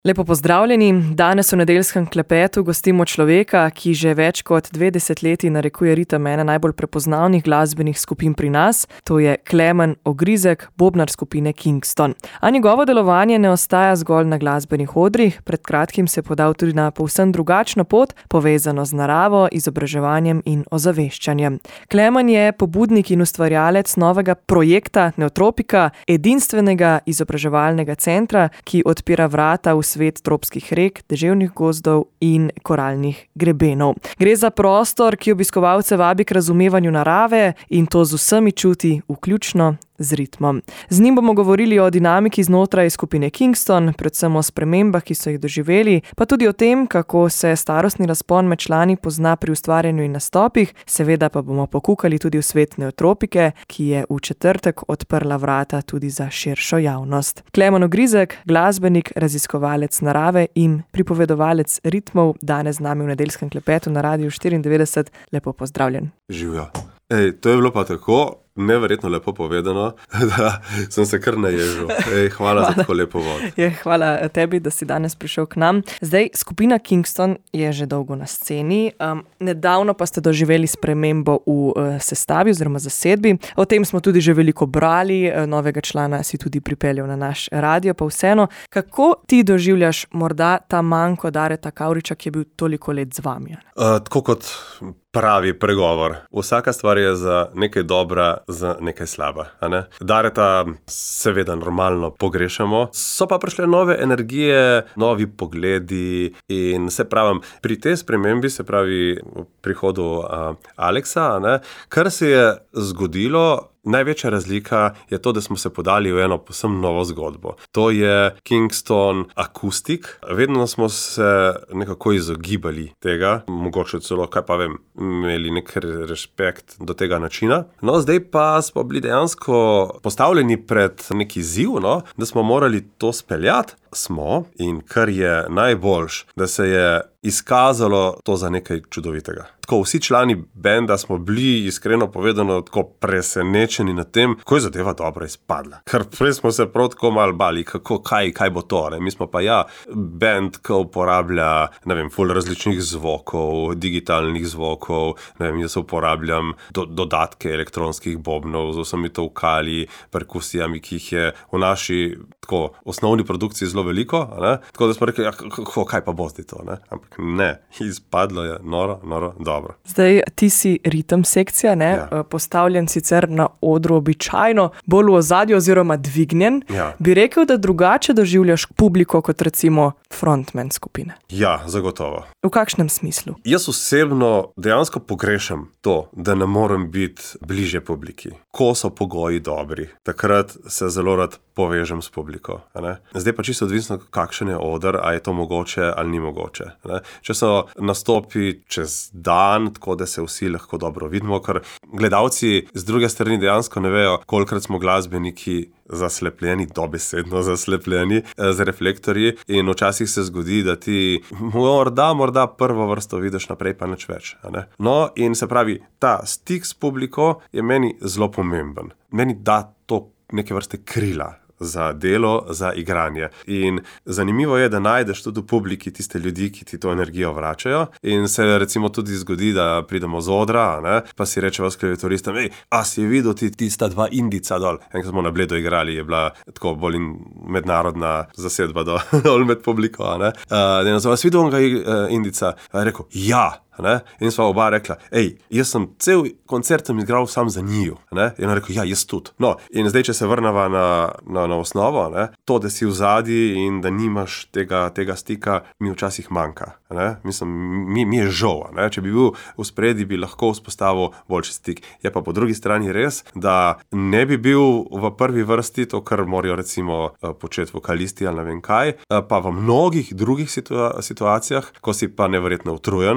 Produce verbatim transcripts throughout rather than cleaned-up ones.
Lepo pozdravljeni. Danes v nedeljskem klepetu gostimo človeka, ki že več kot dve desetletji narekuje ritem ene najbolj prepoznavnih glasbenih skupin pri nas. To je Klemen Ogrizek, bobnar skupine Kingston. A njegovo delovanje ne ostaja zgolj na glasbenih odrih. Pred kratkim se je podal tudi na povsem drugačno pot, povezano z naravo, izobraževanjem in ozaveščanjem. Klemen je pobudnik in ustvarjalec novega projekta Neotropika, edinstvenega izobraževalnega centra, ki odpira vrata v svet tropskih rek, deževnih gozdov in koralnih grebenov. Gre za prostor, ki obiskovalce vabi k razumevanju narave in to z vsemi čuti, vključno z ritmom. Z njim bomo govorili o dinamiki znotraj skupine Kingston, predvsem o spremembah, ki so jih doživeli, pa tudi o tem, kako se starostni razpon med člani pozna pri ustvarjanju in nastopih. Seveda pa bomo pokukali tudi v svet Neotropike, ki je v četrtek odprla vrata tudi za širšo javnost. Klemen Ogrizek, glasbenik, raziskovalec narave in pripovedovalec ritmov, danes z nami v nedeljskem klepetu na Radiu štiriindevetdeset. Lepo pozdravljen. Živjo. Ej, to je bilo pa tako neverjetno lepo povedano, da sem se kar naježil. Ej, hvala, hvala za tako lepo vod. Je, hvala tebi, da si danes prišel k nam. Zdaj, skupina Kingston je že dolgo na sceni. Um, nedavno pa ste doživeli spremembo v uh, sestavi oziroma zasedbi. O tem smo tudi že veliko brali, uh, novega člana si tudi pripeljal na naš radio, pa vseeno. Kako ti doživljaš morda ta manko Dareta Kavriča, ki je bil toliko let z vami? Uh, tako kot pravi pregovor. Vsaka stvar je za nekaj dobra, za nekaj slaba. A ne? Dareta seveda normalno pogrešamo. So pa prišle nove energije, novi pogledi in se pravim, pri tej spremembi, se pravi v prihodu uh, Aleksa, a ne, kar se je zgodilo, največja razlika je to, da smo se podali v eno posebno novo zgodbo. To je Kingston akustik. Vedno smo se nekako izogibali tega, mogoče celo, kaj pa vem, imeli nek respekt do tega načina. No, zdaj pa smo bili dejansko postavljeni pred neki izziv, no, da smo morali to speljati. Smo in kar je najboljš, da se je izkazalo to za nekaj čudovitega. Tako vsi člani benda smo bili iskreno povedano tako presenečeni nad tem, kako je zadeva dobro izpadla. Ker prej smo se prav tako malo bali, kako, kaj, kaj bo to. Ne? Mi smo pa ja, bend, ki uporablja, ne vem, ful različnih zvokov, digitalnih zvokov, ne vem, jaz uporabljam do, dodatke elektronskih bobnov z vsemi tovkali, perkusijami, ki jih je v naši tako osnovni produkciji zelo veliko, ne? Tako da smo rekli, ja, kako, kaj pa bo zdaj to, ne? Ampak ne, izpadlo je noro, noro, dobro. Zdaj, ti si ritem sekcija, ne? Ja. Postavljen sicer na odru običajno, bolj v ozadju oziroma dvignjen. Ja. Bi rekel, da drugače doživljaš publiko kot recimo frontman skupine? Ja, zagotovo. V kakšnem smislu? Jaz osebno dejansko pogrešam to, da ne morem biti bliže publiki. Ko so pogoji dobri, takrat se zelo rad povežem s publiko. Ne? Zdaj pa čisto odvisno, kakšen je oder, a je to mogoče ali ni mogoče. Ne? Če so nastopi čez dan, tako da se vsi lahko dobro vidimo, ker gledalci z druge strani dejansko ne vejo, kolikrat smo glasbeniki zaslepljeni, dobesedno zaslepljeni z reflektorji in včasih se zgodi, da ti morda, morda prvo vrsto vidiš naprej, pa nič več. Ne? No, in se pravi, ta stik s publiko je meni zelo pomemben. Meni da to neke vrste krila za delo, za igranje. In zanimivo je, da najdeš tudi v publiki tiste ljudi, ki ti to energijo vračajo. In se recimo tudi zgodi, da pridemo z odra, ne? Pa si rečeva s klevetoristom, ej, a si videl ti tista dva Indica dol? Enkrat smo na Bledu igrali, je bila tako bolj mednarodna zasedba dol, dol med publiko, a ne? Uh, da nas videl onega uh, Indica, a je rekel, ja. Ne? In sva oba rekla, ej, jaz sem cel koncert sem igral sam za njiju. Ne? In on rekel, ja, jaz tudi. No, in zdaj, če se vrnava na, na, na osnovo, ne? To, da si v zadnji in da nimaš tega, tega stika, mi včasih manjka. Ne? Mislim, mi, mi je žal. Ne? Če bi bil v spredi, bi lahko vzpostavil boljši stik. Je pa po drugi strani res, da ne bi bil v prvi vrsti to, kar morajo recimo početi vokalisti ali ne vem kaj, pa v mnogih drugih situa- situacijah, ko si pa neverjetno utrujen, pa je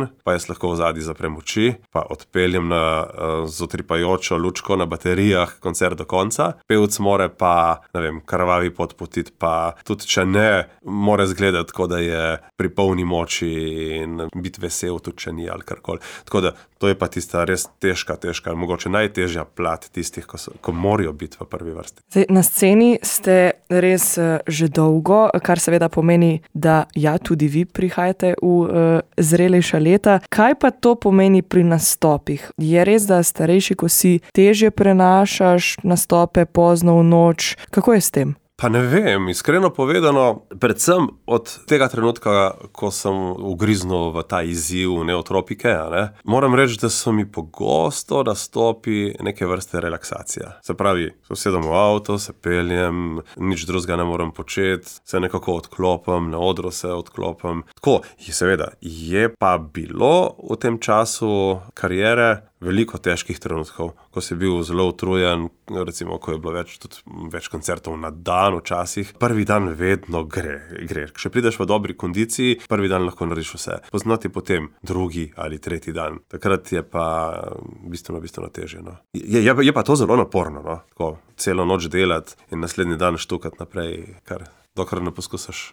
jaz lahko v zadnji zaprem oči, pa odpeljem na uh, z utripajočo lučko na baterijah koncert do konca. Pevc more pa, ne vem, krvavi podpotiti, pa tudi če ne, more zgledati, tako da je pri polni moči in biti vesel, tudi če ni ali karkoli. Tako da to je pa tista res težka, težka, mogoče najtežja plat tistih, ko, so, ko morajo biti v prvi vrsti. Zdaj, na sceni ste res uh, že dolgo, kar seveda pomeni, da ja, tudi vi prihajate v uh, zrelejša leta. Kaj pa to pomeni pri nastopih? Je res, da starejši, ko si težje prenašaš nastope pozno v noč? Kako je s tem? Pa ne vem, iskreno povedano, predvsem od tega trenutka, ko sem ugriznil v ta izziv neotropike, ne, moram reči, da so mi pogosto nastopi neke vrste relaksacija. Se pravi, sedem v avto, se peljem, nič drugega ne moram početi, se nekako odklopim, na odru se odklopim. Tako, seveda, je pa bilo v tem času kariere veliko težkih trenutkov, ko si bil zelo utrujen, recimo, ko je bilo več, tudi več koncertov na dan včasih. Prvi dan vedno gre, gre. Če prideš v dobri kondiciji, prvi dan lahko narediš vse. Poznati potem drugi ali tretji dan. Takrat je pa bistveno, bistveno težje. No. Je, je, je pa to zelo naporno, no. Tako, celo noč delati in naslednji dan štukati naprej, kar dokler ne poskusaš,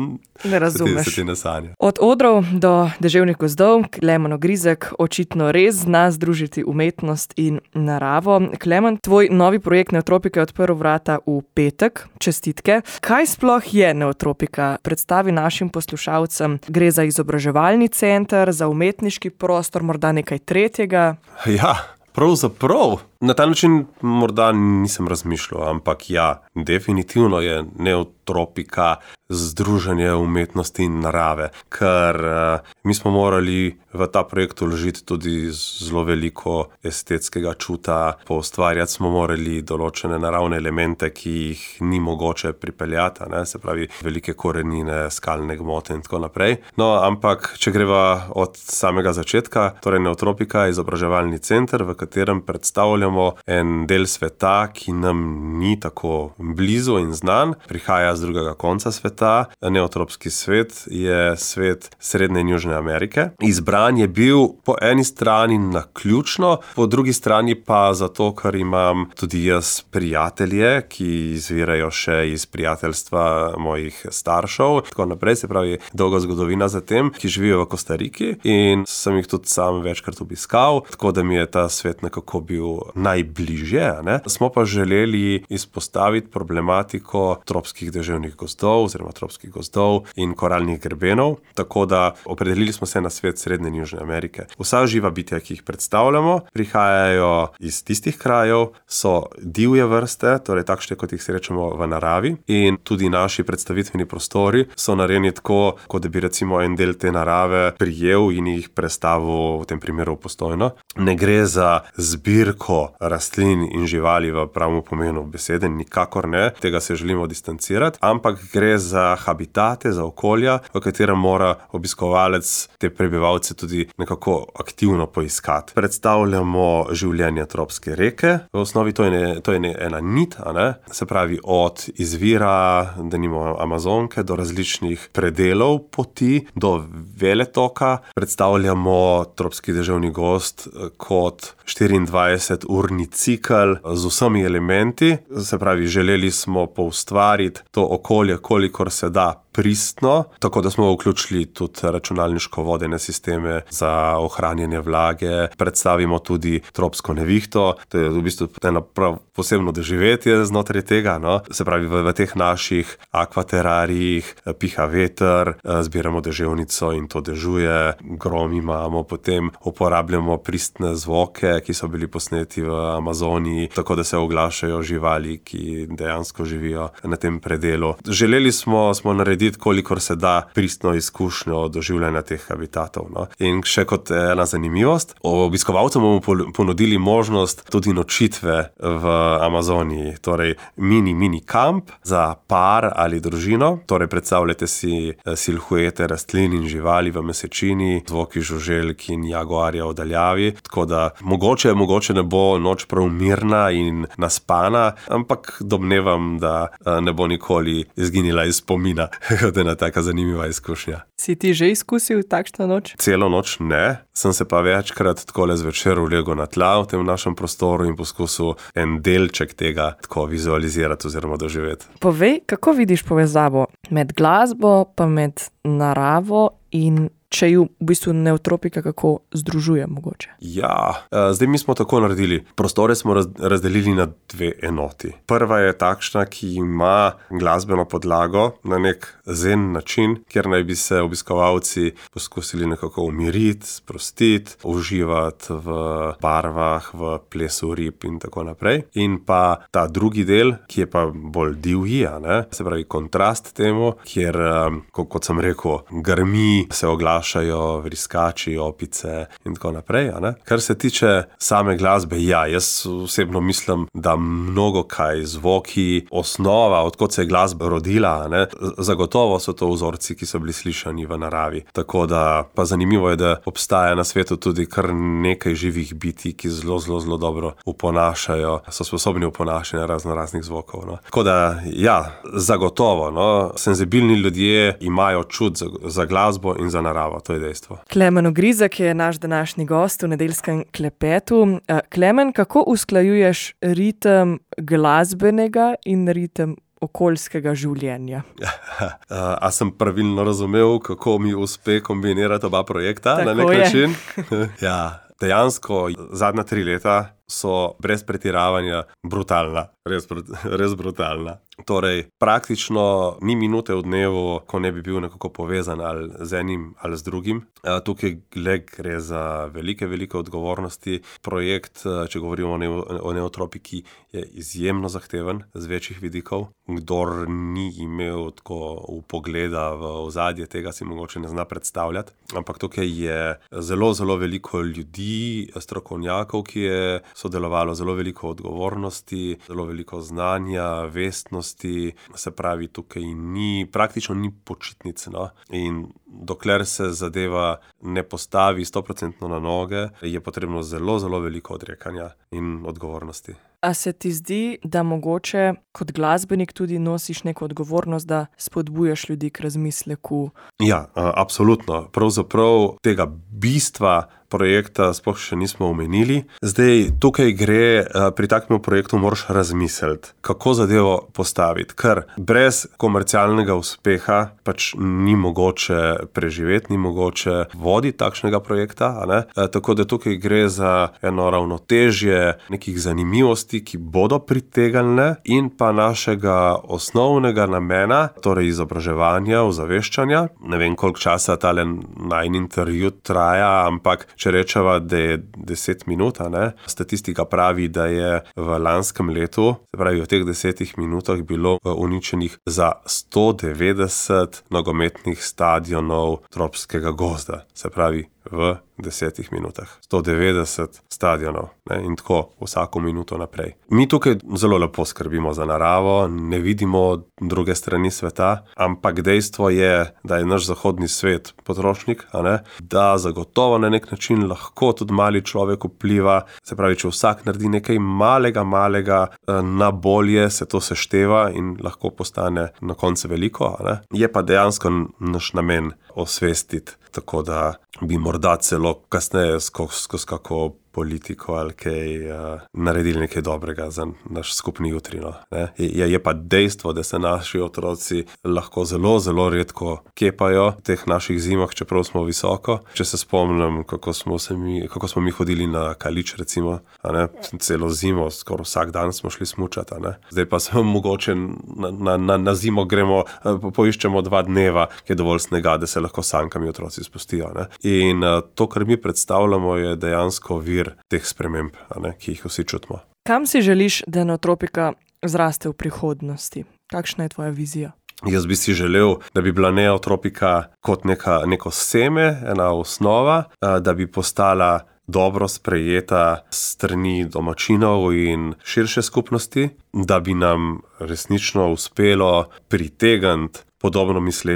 ne razumeš. Se ti, se ti ne sanja. Od odrov do deževnih gozdov, Klemen Ogrizek očitno res zna združiti umetnost in naravo. Klemen, tvoj novi projekt Neotropika je odprl vrata v petek. Čestitke. Kaj sploh je Neotropika? Predstavi našim poslušalcem. Gre za izobraževalni center, za umetniški prostor, morda nekaj tretjega? Ja, pravzaprav. Na ta način morda nisem razmišljal, ampak ja, definitivno je Neotropika združenje umetnosti in narave, ker uh, mi smo morali v ta projekt vložiti tudi zelo veliko estetskega čuta, poustvarjati smo morali določene naravne elemente, ki jih ni mogoče pripeljati, ne? Se pravi velike korenine, skalne gmote in tako naprej. No, ampak če greva od samega začetka, torej Neotropika je izobraževalni center, v katerem predstavljamo en del sveta, ki nam ni tako blizu in znan, prihaja z drugega konca sveta. Neotropski svet je svet Srednje in Južne Amerike. Izbran je bil po eni strani naključno, po drugi strani pa zato, ker imam tudi jaz prijatelje, ki izvirajo še iz prijateljstva mojih staršev, tako naprej, se pravi dolga zgodovina za tem, ki živijo v Kostariki in sem jih tudi sam večkrat obiskal, tako da mi je ta svet nekako bil najbližje, ne? Smo pa želeli izpostaviti problematiko tropskih deževnih gozdov oziroma tropskih gozdov in koralnih grebenov, tako da opredelili smo se na svet Srednje in Južne Amerike. Vsa živa bitja, ki jih predstavljamo, prihajajo iz tistih krajev, so divje vrste, torej takšne, kot jih srečamo v naravi, in tudi naši predstavitveni prostori so narejeni tako, kot da bi recimo en del te narave prijel in jih prestavil v tem primeru v Postojno. Ne gre za zbirko rastlin in živali v pravem pomenu besede, nikakor ne, tega se želimo distancirati, ampak gre za habitate, za okolja, v katerem mora obiskovalec te prebivalce tudi nekako aktivno poiskati. Predstavljamo življenje tropske reke, v osnovi to je, ne, to je ne, ena nit, a ne? Se pravi od izvira, denimo Amazonke, do različnih predelov poti, do veletoka. Predstavljamo tropski deževni gozd kot štiriindvajseturni cikel z vsemi elementi, se pravi, želeli smo poustvariti to okolje, kolikor se da pristno, tako da smo vključili tudi računalniško vodene sisteme za ohranjanje vlage, predstavimo tudi tropsko nevihto, to je v bistvu eno prav posebno doživetje znotraj tega, no? Se pravi, v, v teh naših akvaterarijih piha veter, zbiramo deževnico in to dežuje, grom imamo, potem uporabljamo pristne zvoke, ki so bili posneti v Amazoniji, tako da se oglašajo živali, ki dejansko živijo na tem predelu. Želeli smo, smo narediti kolikor se da pristno izkušnjo doživljanja teh habitatov. No? In še kot ena zanimivost, obiskovalcem bomo ponudili možnost tudi nočitve v Amazoniji, torej mini, mini kamp za par ali družino, torej predstavljate si silhuete rastlin in živali v mesečini, zvoki žuželk in jaguarja v daljavi, tako da mogoče, mogoče ne bo noč prav mirna in naspana, ampak domnevam, da ne bo nikoli izginila iz spomina. da je ena taka zanimiva izkušnja. Si ti že izkusil takšno noč? Celo noč ne, sem se pa večkrat takole zvečer ulegel na tla v tem našem prostoru in poskusil en delček tega tako vizualizirati oziroma doživeti. Povej, kako vidiš povezavo med glasbo pa med naravo in če ju v bistvu Neotropika kako združuje mogoče? Ja, zdaj mi smo tako naredili. Prostore smo raz, razdelili na dve enoti. Prva je takšna, ki ima glasbeno podlago na nek zen način, kjer naj bi se obiskovalci poskusili nekako umiriti, sprostiti, uživati v barvah, v plesu rib in tako naprej. In pa ta drugi del, ki je pa bolj divji, ne? Se pravi kontrast temu, kjer, kot sem rekel, grmi, se oglaša vriskači, opice in tako naprej. A ne? Kar se tiče same glasbe, ja, jaz osebno mislim, da mnogo kaj zvoki, osnova, odkot se je glasba rodila, ne? Zagotovo so to vzorci, ki so bili slišani v naravi. Tako da pa zanimivo je, da obstaja na svetu tudi kar nekaj živih bitij, ki zelo, zelo, zelo dobro uponašajo, so sposobni uponašanja razno raznih zvokov. No? Tako da, ja, zagotovo, no? Senzibilni ljudje imajo čut za, za glasbo in za naravo. To je dejstvo. Klemen Ogrizek je naš današnji gost v nedeljskem klepetu. Klemen, kako usklajuješ ritem glasbenega in ritem okoljskega življenja? A sem pravilno razumel, kako mi uspe kombinirati oba projekta? Tako na nek je. način? Ja, dejansko zadnja tri leta so brez pretiravanja brutalna. Res, res brutalna. Torej, praktično ni minute v dnevu, ko ne bi bil nekako povezan ali z enim ali z drugim. Tukaj le gre za velike, velike odgovornosti. Projekt, če govorimo o, ne, o Neotropiki, je izjemno zahteven z večjih vidikov. Kdor ni imel tako vpogleda v ozadje, tega si mogoče ne zna predstavljati. Ampak tukaj je zelo, zelo veliko ljudi, strokovnjakov, ki je sodelovalo, zelo veliko odgovornosti, zelo veliko znanja, vestnosti, se pravi, tukaj ni, praktično ni počitnic, no. In dokler se zadeva ne postavi sto procentno na noge, je potrebno zelo, zelo veliko odrekanja in odgovornosti. A se ti zdi, da mogoče kot glasbenik tudi nosiš neko odgovornost, da spodbujaš ljudi k razmisleku? Ja, absolutno. Pravzaprav tega bistva projekta sploh še nismo omenili. Zdaj, tukaj gre, pri takem projektu moraš razmisliti, kako zadevo postaviti, ker brez komercialnega uspeha pač ni mogoče preživeti, ni mogoče voditi takšnega projekta, a ne? Tako da tukaj gre za eno ravnotežje nekih zanimivosti, ki bodo pritegnile, in pa našega osnovnega namena, torej izobraževanja, ozaveščanja. Ne vem, koliko časa tale najin intervju traja, ampak če rečeva, da je deset minut, ne? Statistika pravi, da je v lanskem letu, se pravi v teh desetih minutah, bilo uničenih za sto devetdeset nogometnih stadionov tropskega gozda. Se pravi, v desetih minutah. sto devetdeset stadionov, ne? In tako vsako minuto naprej. Mi tukaj zelo lepo skrbimo za naravo, ne vidimo druge strani sveta, ampak dejstvo je, da je naš zahodni svet potrošnik, a ne? Da zagotovo na nek način lahko tudi mali človek vpliva, se pravi, če vsak naredi nekaj malega, malega na bolje, se to sešteva in lahko postane na koncu veliko, a ne? Je pa dejansko naš namen osvestiti, tako da bi morda celo kasneje skozi kako politiko ali kaj uh, naredili nekaj dobrega za naš skupni jutri. No, je, je pa dejstvo, da se naši otroci lahko zelo, zelo redko kepajo v teh naših zimah, čeprav smo visoko. Če se spomnim, kako smo, se mi, kako smo mi hodili na Kalič, recimo, a ne, celo zimo, skoraj vsak dan smo šli smučati. A ne. Zdaj pa se mogoče na, na, na, na zimo gremo, poiščemo dva dneva, ki je dovolj snega, da se lahko sankami otroci spustijo. Ne. In uh, to, kar mi predstavljamo, je dejansko vir teh sprememb, a ne, ki jih vsi čutimo. Kam si želiš, da Neotropika zraste v prihodnosti? Kakšna je tvoja vizija? Jaz bi si želel, da bi bila Neotropika kot neka, neko seme, ena osnova, da bi postala dobro sprejeta strani domačinov in širše skupnosti, da bi nam resnično uspelo pritegniti podobno misleče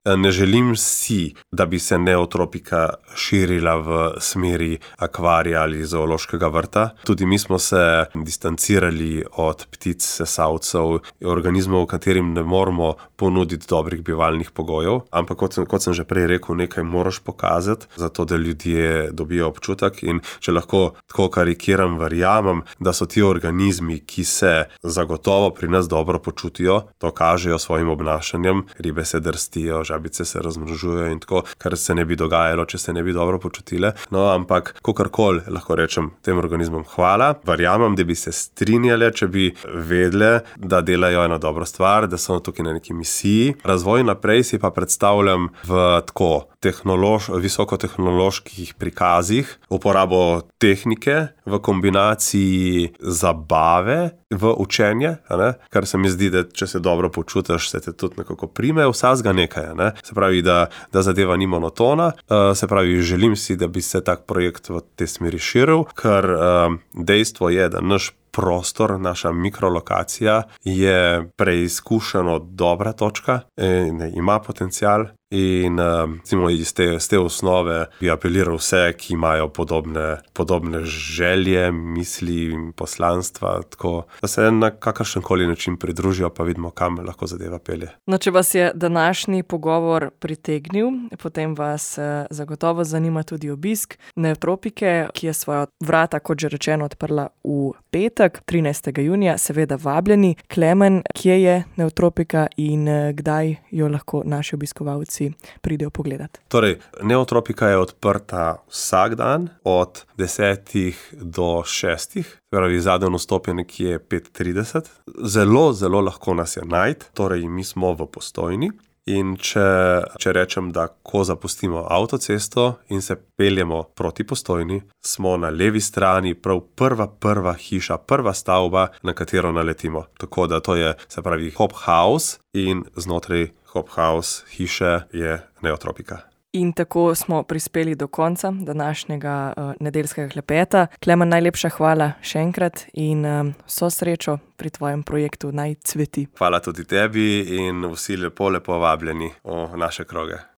Ne želim si, da bi se neotropika širila v smeri akvarija ali zoološkega vrta. Tudi mi smo se distancirali od ptic, sesalcev, organizmov, katerim ne moremo ponuditi dobrih bivalnih pogojev. Ampak kot sem, kot sem že prej rekel, nekaj moraš pokazati, zato da ljudje dobijo občutek. In če lahko tako karikiram, verjamem, da so ti organizmi, ki se zagotovo pri nas dobro počutijo, to kažejo svojim obnašanjem, ribe se drstijo, žabice se razmnožujejo in tako, kar se ne bi dogajalo, če se ne bi dobro počutile. No, ampak kakorkoli lahko rečem tem organizmom hvala. Verjamem, da bi se strinjale, če bi vedle, da delajo eno dobro stvar, da so tukaj na neki misiji. Razvoj naprej si pa predstavljam v tako tehnološ, visokotehnoloških prikazih, uporabo tehnike v kombinaciji zabave v učenje, a ne? Kar se mi zdi, da če se dobro počutiš, se te tudi nekako prime, vsazga nekaj, a ne? Se pravi, da, da zadeva ni monotona, uh, se pravi, želim si, da bi se tak projekt v te smeri širil, ker uh, dejstvo je, da naš prostor, naša mikrolokacija je preizkušeno dobra točka, in ima potencial. In recimo iz te, iz te osnove bi apeliral vse, ki imajo podobne, podobne želje, misli in poslanstva, tako da se na kakršenkoli način pridružijo, pa vidimo, kam lahko zadeva pelje. No, če vas je današnji pogovor pritegnil, potem vas zagotovo zanima tudi obisk Neotropike, ki je svoja vrata, kot že rečeno, odprla v petek, trinajstega junija, seveda vabljeni. Klemen, kje je Neotropika in kdaj jo lahko naši obiskovalci pridejo pogledati? Torej, Neotropika je odprta vsak dan od desetih do šestih, pravi zadnji vstop je nekje pet trideset. Zelo, zelo lahko nas je najti, torej mi smo v Postojni. In če, če rečem, da ko zapustimo avtocesto in se peljemo proti Postojni, smo na levi strani prav prva, prva hiša, prva stavba, na katero naletimo. Tako da to je, se pravi, Hop House in znotraj Hop House hiše je Neotropika. In tako smo prispeli do konca današnjega uh, nedeljskega klepeta. Klemen, najlepša hvala še enkrat in um, vso srečo pri tvojem projektu Naj cveti. Hvala tudi tebi in vsi lepo, lepo vabljeni v naše kroge.